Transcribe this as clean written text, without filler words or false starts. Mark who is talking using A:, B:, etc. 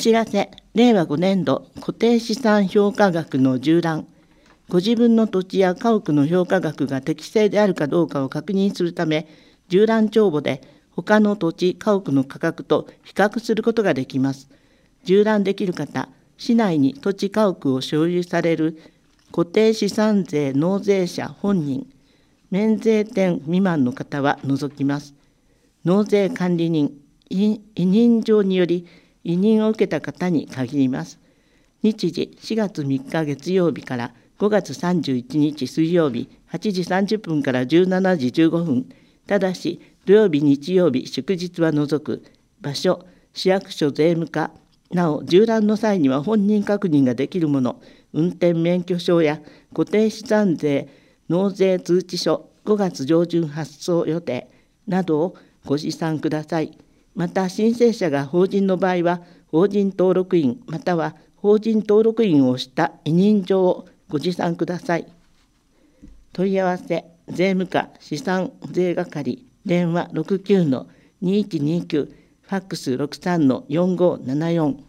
A: 知らせ、令和5年度固定資産評価額の縦覧。ご自分の土地や家屋の評価額が適正であるかどうかを確認するため、縦覧帳簿で他の土地、家屋の価格と比較することができます。縦覧できる方、市内に土地家屋を所有される固定資産税納税者本人、免税店未満の方は除きます。納税管理人、委任状により委任を受けた方に限ります。日時4月3日月曜日から5月31日水曜日8時30分から17時15分、ただし土曜日、日曜日、祝日は除く。場所、市役所税務課。なお、縦覧の際には本人確認ができるもの、運転免許証や固定資産税納税通知書5月上旬発送予定などをご持参ください。また、申請者が法人の場合は、法人登録員または法人登録員をした委任状をご持参ください。問い合わせ、税務課資産税係、電話 69-2129、ファックス 63-4574。